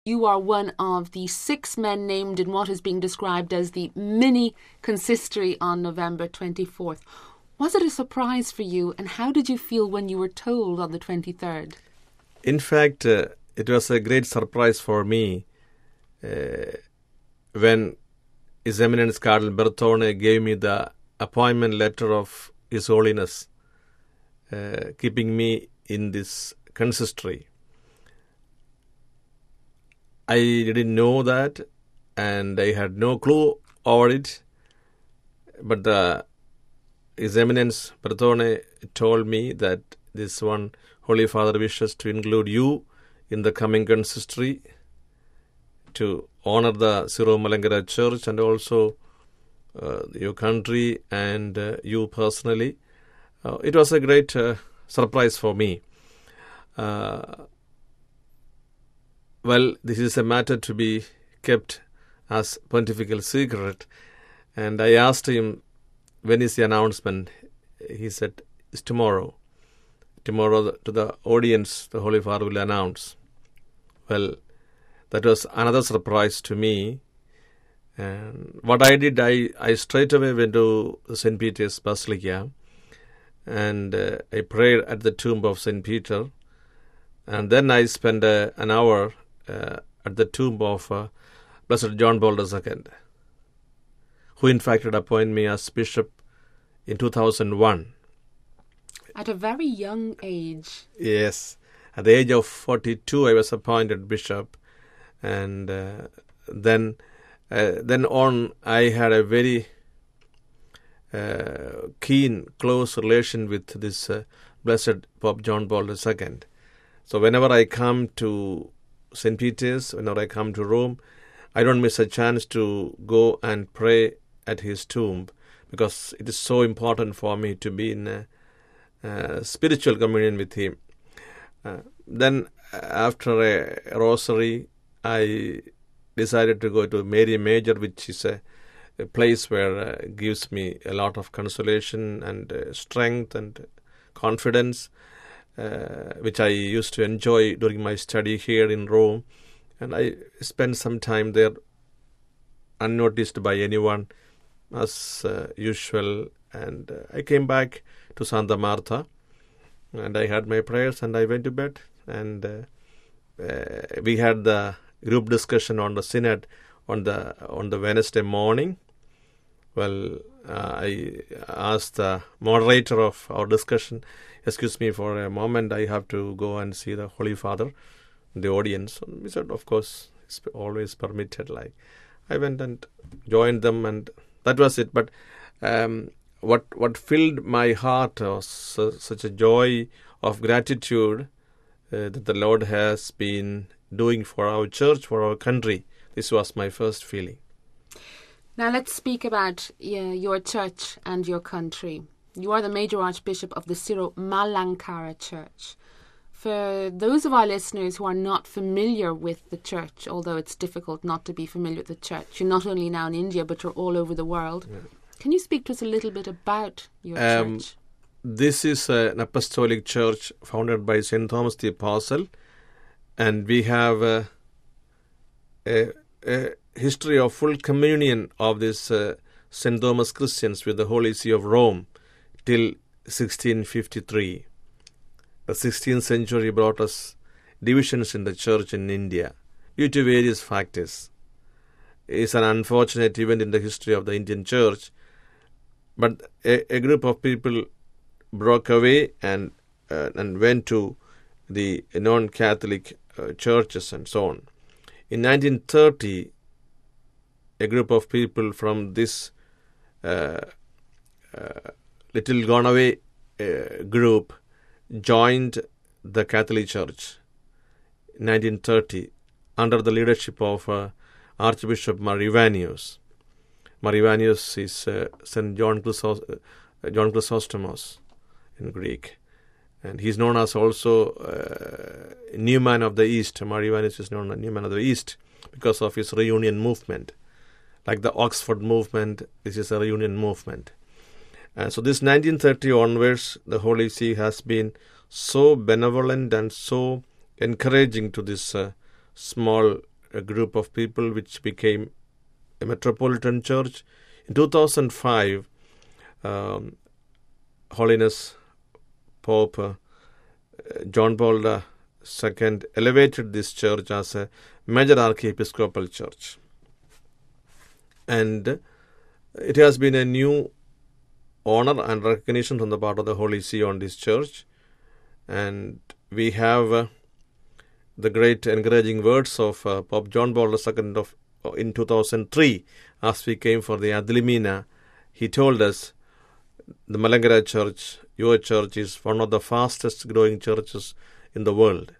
You are one of the 6 men named in what is being described as the mini consistory on November 24th. Was it a surprise for you, and how did you feel when you were told on the 23rd? In fact, it was a great surprise for me when His Eminence Cardinal Bertone gave me the appointment letter of His Holiness, keeping me in this consistory. I didn't know that, and I had no clue over it, but His Eminence Bertone told me that this one Holy Father wishes to include you in the coming consistory to honor the Syro-Malankara Church and also your country and you personally. It was a great surprise for me. Well, this is a matter to be kept as pontifical secret. And I asked him, when is the announcement? He said, it's tomorrow. Tomorrow to the audience, the Holy Father will announce. Well, that was another surprise to me. And what I did, I straight away went to St. Peter's Basilica and I prayed at the tomb of St. Peter. And then I spent an hour at the tomb of Blessed John Paul II, who in fact had appointed me as bishop in 2001. At a very young age. Yes. At the age of 42, I was appointed bishop. And then on, I had a very keen, close relation with this Blessed Pope John Paul II. So whenever I come to St. Peter's, whenever I come to Rome, I don't miss a chance to go and pray at his tomb, because it is so important for me to be in spiritual communion with him. Then after a rosary, I decided to go to Mary Major, which is a place where gives me a lot of consolation and strength and confidence, which I used to enjoy during my study here in Rome. And I spent some time there unnoticed by anyone as usual. And I came back to Santa Marta and I had my prayers and I went to bed. And we had the group discussion on the synod on the Wednesday morning. Well, I asked the moderator of our discussion, excuse me for a moment, I have to go and see the Holy Father, the audience. And we said, of course, it's always permitted. Like, I went and joined them, and that was it. But what filled my heart was such a joy of gratitude that the Lord has been doing for our church, for our country. This was my first feeling. Now let's speak about your church and your country. You are the Major Archbishop of the Syro-Malankara Church. For those of our listeners who are not familiar with the church, although it's difficult not to be familiar with the church, you're not only now in India, but you're all over the world. Yeah. Can you speak to us a little bit about your church? This is an apostolic church founded by St. Thomas the Apostle, and we have a history of full communion of this St. Thomas Christians with the Holy See of Rome till 1653. The 16th century brought us divisions in the church in India due to various factors. It's an unfortunate event in the history of the Indian church, but a group of people broke away and went to the non-Catholic churches and so on. In 1930, a group of people from this little gone away group joined the Catholic Church in 1930 under the leadership of Archbishop Marivanius. Marivanius is St. John Chrysostomos in Greek. And he's known as also Newman of the East. Marivanius is known as Newman of the East because of his reunion movement. Like the Oxford movement, this is a reunion movement. So this 1930 onwards, the Holy See has been so benevolent and so encouraging to this small a group of people which became a metropolitan church. In 2005, Holiness Pope John Paul II elevated this church as a major archiepiscopal church. And it has been a new honor and recognition from the part of the Holy See on this church. And we have the great encouraging words of Pope John Paul II in 2003, as we came for the Adlimina. He told us, the Malankara Church, your church, is one of the fastest growing churches in the world.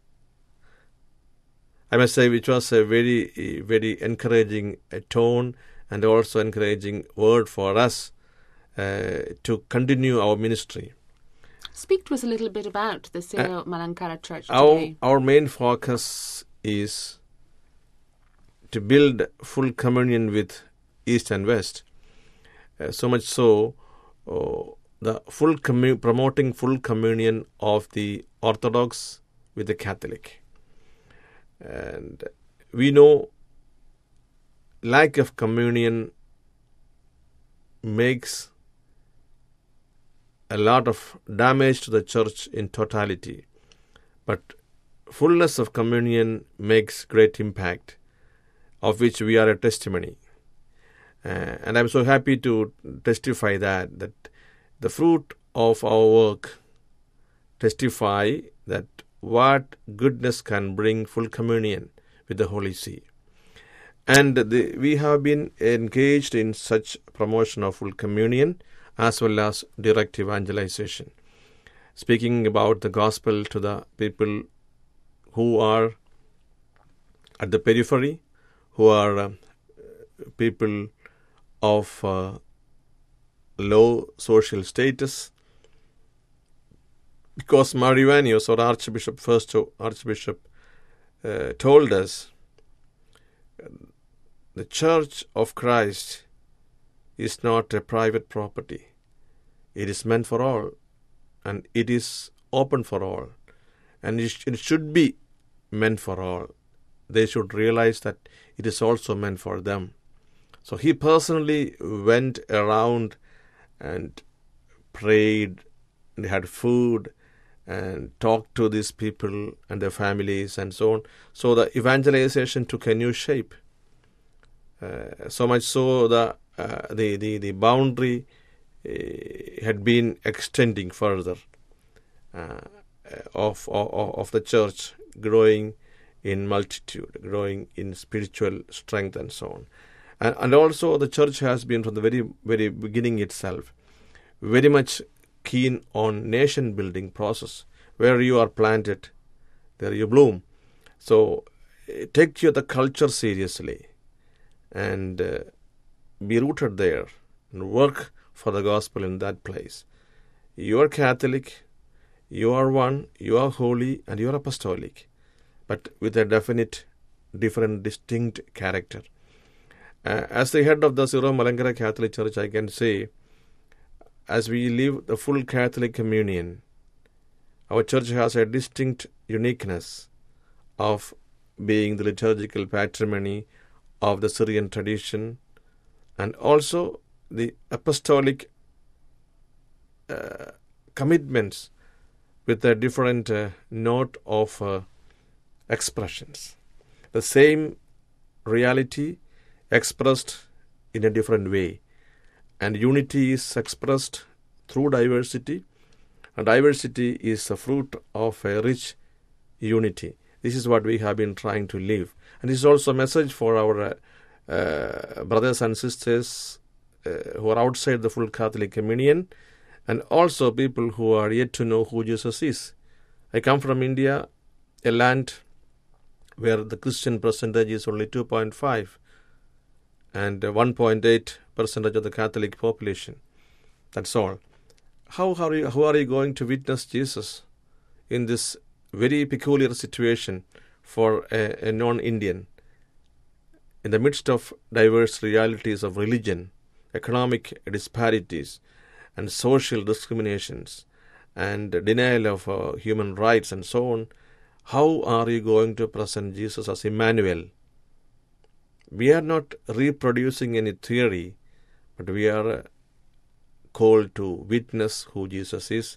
I must say, which was a very, very encouraging tone and also encouraging word for us to continue our ministry. Speak to us a little bit about the Syro Malankara Church today. Our main focus is to build full communion with East and West. So much so, the promoting full communion of the Orthodox with the Catholic. And we know lack of communion makes a lot of damage to the church in totality. But fullness of communion makes great impact, of which we are a testimony. And I'm so happy to testify that the fruit of our work testify that what goodness can bring full communion with the Holy See. And we have been engaged in such promotion of full communion as well as direct evangelization, speaking about the gospel to the people who are at the periphery, who are people of low social status, because Marianios, or first Archbishop, told us the Church of Christ is not a private property. It is meant for all, and it is open for all, and it should be meant for all. They should realize that it is also meant for them. So he personally went around and prayed and had food and talked to these people and their families and so on. So the evangelization took a new shape. So much so the boundary had been extending further of the church, growing in multitude, growing in spiritual strength and so on. And also the church has been from the very, very beginning itself very much keen on nation building process. Where you are planted, there you bloom. So take the culture seriously and be rooted there and work for the gospel in that place. You are Catholic, you are one, you are holy, and you are apostolic, but with a definite, different, distinct character. As the head of the Syro Malankara Catholic Church, I can say, as we live the full Catholic communion, our church has a distinct uniqueness of being the liturgical patrimony of the Syrian tradition, and also the apostolic commitments with a different note of expressions. The same reality expressed in a different way. And unity is expressed through diversity, and diversity is the fruit of a rich unity. This is what we have been trying to live. And this is also a message for our brothers and sisters who are outside the full Catholic communion, and also people who are yet to know who Jesus is. I come from India, a land where the Christian percentage is only 2.5 and 1.8% of the Catholic population. That's all. How are you going to witness Jesus in this very peculiar situation for a non-Indian, in the midst of diverse realities of religion, economic disparities, and social discriminations, and denial of human rights and so on? How are you going to present Jesus as Emmanuel, We are not reproducing any theory, but we are called to witness who Jesus is.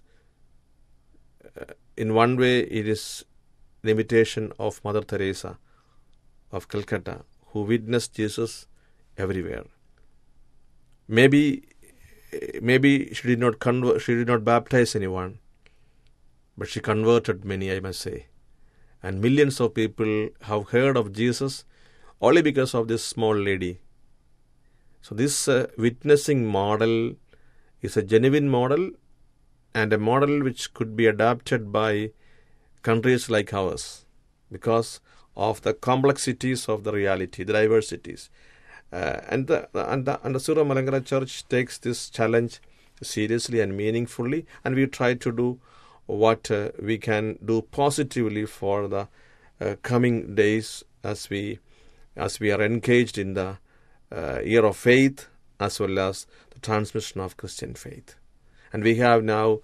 In one way, it is an imitation of Mother Teresa of Calcutta, who witnessed Jesus everywhere. Maybe she did not convert, she did not baptize anyone, but she converted many, I must say. And millions of people have heard of Jesus only because of this small lady. So this witnessing model is a genuine model, and a model which could be adopted by countries like ours because of the complexities of the reality, the diversities. And the Syro Malankara Church takes this challenge seriously and meaningfully, and we try to do what we can do positively for the coming days as we are engaged in the year of faith as well as the transmission of Christian faith. And we have now,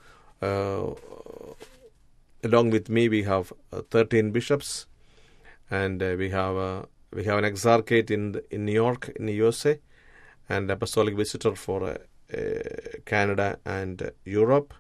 along with me, we have 13 bishops, and we have an exarchate in New York, in the USA, and apostolic visitor for Canada and Europe.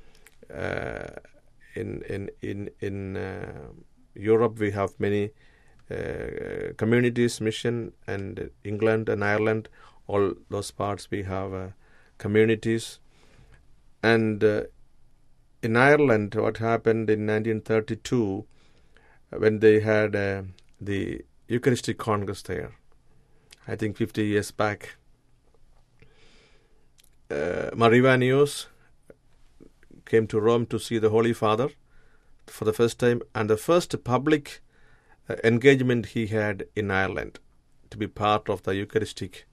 In Europe, we have many communities, mission, and England and Ireland, all those parts we have communities. And in Ireland, what happened in 1932, when they had the Eucharistic Congress there, I think 50 years back, Marivanus came to Rome to see the Holy Father for the first time, and the first public engagement he had in Ireland to be part of the Eucharistic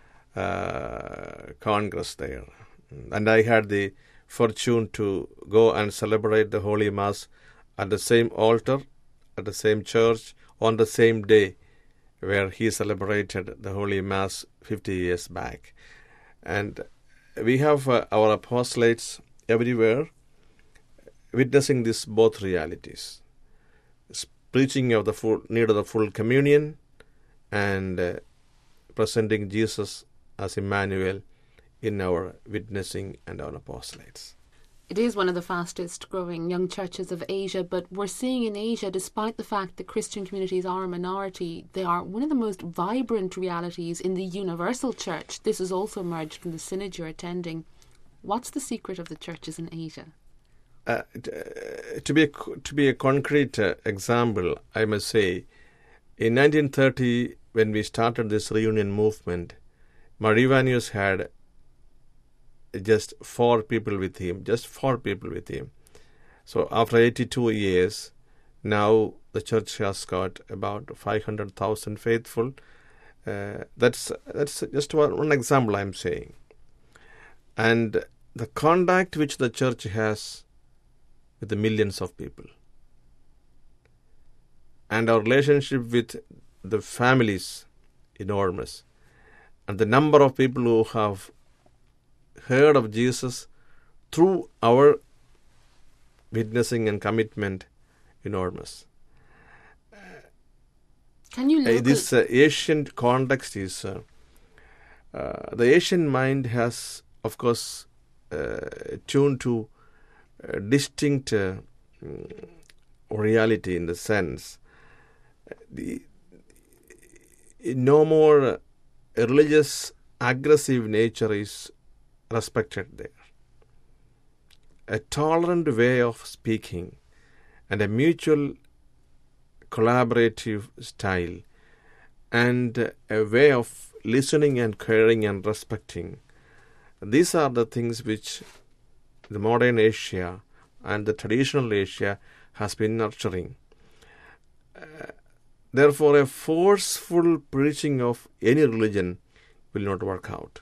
Congress there. And I had the fortune to go and celebrate the Holy Mass at the same altar, at the same church, on the same day where he celebrated the Holy Mass 50 years back. And we have our apostolates everywhere witnessing this both realities, preaching of the need of the full communion and presenting Jesus as Emmanuel in our witnessing and our apostolates. It is one of the fastest growing young churches of Asia, but we're seeing in Asia, despite the fact that Christian communities are a minority, they are one of the most vibrant realities in the universal church. This has also emerged from the synod you're attending. What's the secret of the churches in Asia? To be a concrete example, I must say, in 1930, when we started this reunion movement, Marivanus had just 4 people with him. So after 82 years, now the church has got about 500,000 faithful. That's just one example I'm saying. And the contact which the church has with the millions of people, and our relationship with the families, enormous. And the number of people who have heard of Jesus through our witnessing and commitment, enormous. Can you look this Asian context is the Asian mind has, of course, tuned to distinct reality in the sense no more religious aggressive nature is respected there. A tolerant way of speaking and a mutual collaborative style and a way of listening and caring and respecting. These are the things which the modern Asia and the traditional Asia has been nurturing. Therefore, a forceful preaching of any religion will not work out.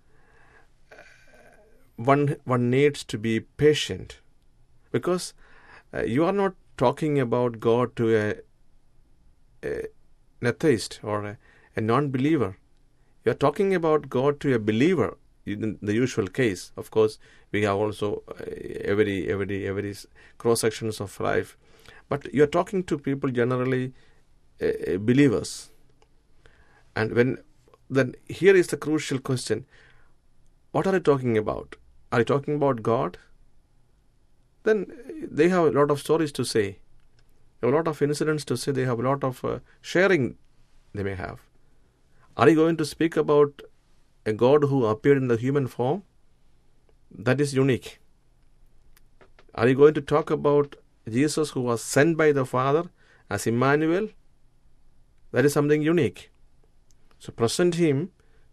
One needs to be patient, because you are not talking about God to an atheist or a non-believer. You are talking about God to a believer. In the usual case, of course, we have also every cross sections of life, but you are talking to people generally believers, And then here is the crucial question. What are you talking about? Are you talking about God? Then they have a lot of stories to say. They have a lot of incidents to say. They have a lot of sharing they may have. Are you going to speak about a God who appeared in the human form? That is unique. Are you going to talk about Jesus who was sent by the Father as Emmanuel? That is something unique. So present Him,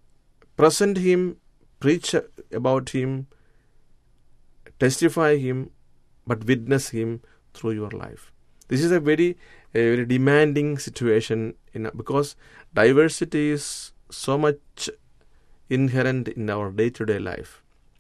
preach about Him, testify Him, but witness Him through your life. This is a very demanding situation because diversity is so much inherent in our day-to-day life.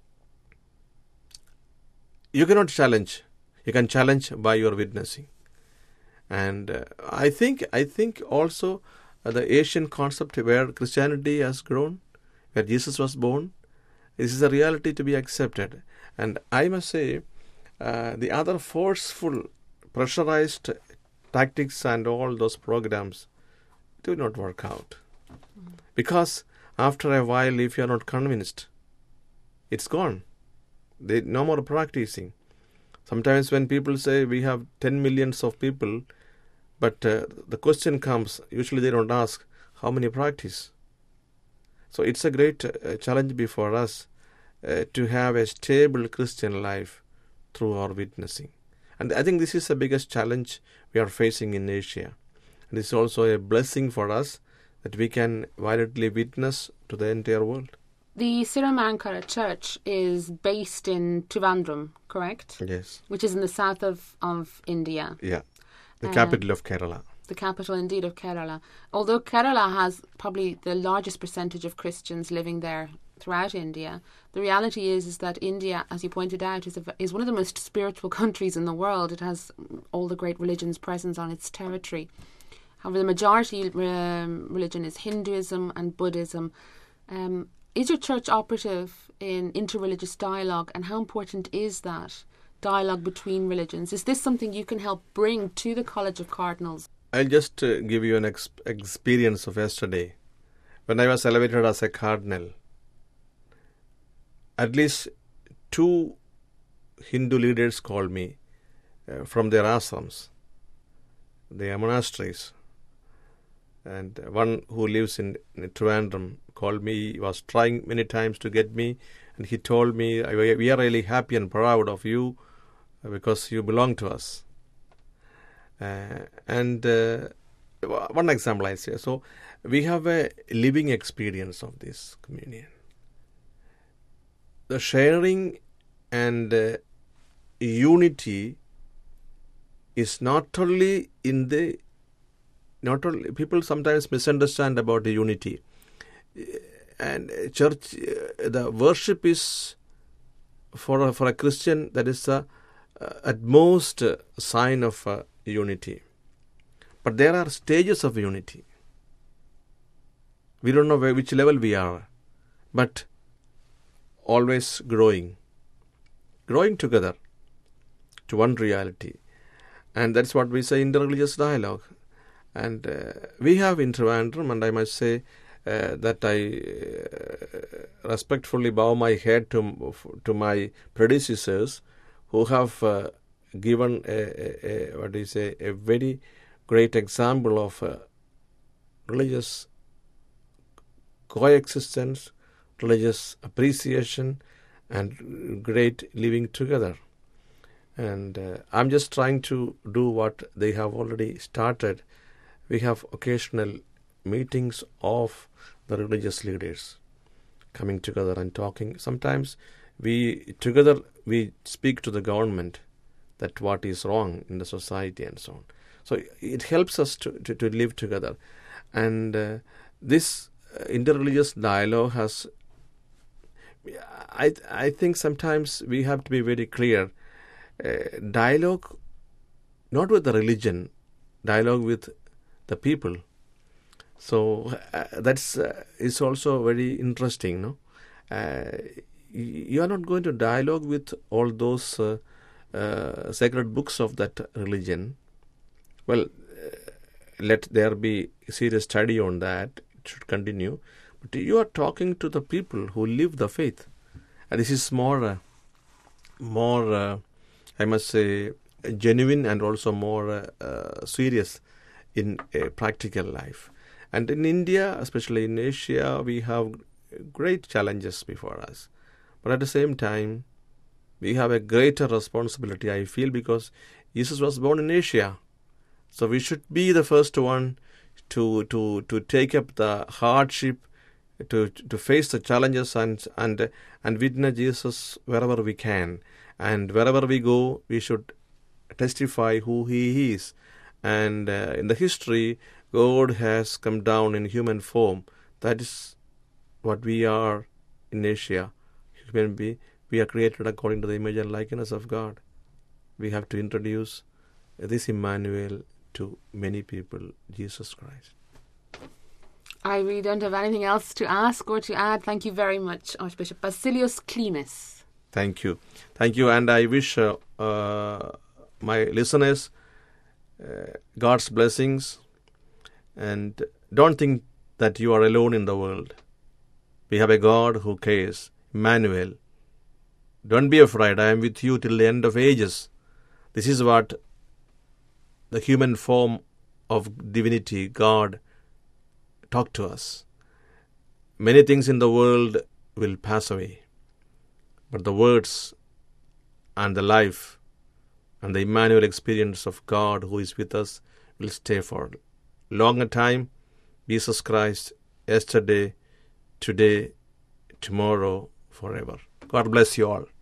You cannot challenge. You can challenge by your witnessing. And I think also the Asian concept where Christianity has grown, where Jesus was born, this is a reality to be accepted. And I must say, the other forceful, pressurized tactics and all those programs do not work out. Because after a while, if you are not convinced, it's gone. No more practicing. Sometimes when people say we have 10 millions of people, but the question comes, usually they don't ask, how many practice? So it's a great challenge before us to have a stable Christian life through our witnessing. And I think this is the biggest challenge we are facing in Asia. And it's also a blessing for us that we can violently witness to the entire world. The Sri Malankara Church is based in Trivandrum, correct? Yes. Which is in the south of India. Yeah. The capital of Kerala. The capital, indeed, of Kerala. Although Kerala has probably the largest percentage of Christians living there throughout India, the reality is that India, as you pointed out, is one of the most spiritual countries in the world. It has all the great religions present on its territory. However, the majority religion is Hinduism and Buddhism. Is your church operative in interreligious dialogue, and how important is that dialogue between religions? Is this something you can help bring to the College of Cardinals? I'll just give you an experience of yesterday. When I was elevated as a cardinal, at least 2 Hindu leaders called me from their ashrams, their monasteries. And one who lives in Trivandrum called me. He was trying many times to get me, and he told me, we are really happy and proud of you because you belong to us. And one example I say. So we have a living experience of this communion. The sharing and unity is not only people sometimes misunderstand about the unity. And church, the worship is for a Christian, that is the utmost sign of unity. But there are stages of unity. We don't know which level we are, but always growing together to one reality. And that's what we say interreligious dialogue. And we have in Trivandrum, and I must say that I respectfully bow my head to my predecessors who have given a very great example of religious coexistence, religious appreciation, and great living together. And I'm just trying to do what they have already started. We have occasional meetings of the religious leaders coming together and talking. Sometimes we speak to the government that what is wrong in the society and so on. So it helps us to live together. And this interreligious dialogue has, I think sometimes we have to be very clear. Dialogue not with the religion, dialogue with the people. So that's is also very interesting, no? You are not going to dialogue with all those sacred books of that religion. Well, let there be serious study on that should continue. But you are talking to the people who live the faith. And this is more, I must say, genuine and also more serious in a practical life. And in India, especially in Asia, we have great challenges before us. But at the same time, we have a greater responsibility, I feel, because Jesus was born in Asia. So we should be the first one to take up the hardship, to face the challenges and witness Jesus wherever we can. And wherever we go, we should testify who He is. And in the history, God has come down in human form. That is what we are in Asia. Human being, we are created according to the image and likeness of God. We have to introduce this Emmanuel to many people, Jesus Christ. I really don't have anything else to ask or to add. Thank you very much, Archbishop Basilios Klimas. Thank you. Thank you. And I wish my listeners God's blessings. And don't think that you are alone in the world. We have a God who cares. Emmanuel. Don't be afraid. I am with you till the end of ages. This is what the human form of divinity, God, talked to us. Many things in the world will pass away, but the words and the life and the Emmanuel experience of God who is with us will stay for a longer time. Jesus Christ, yesterday, today, tomorrow, forever. God bless you all.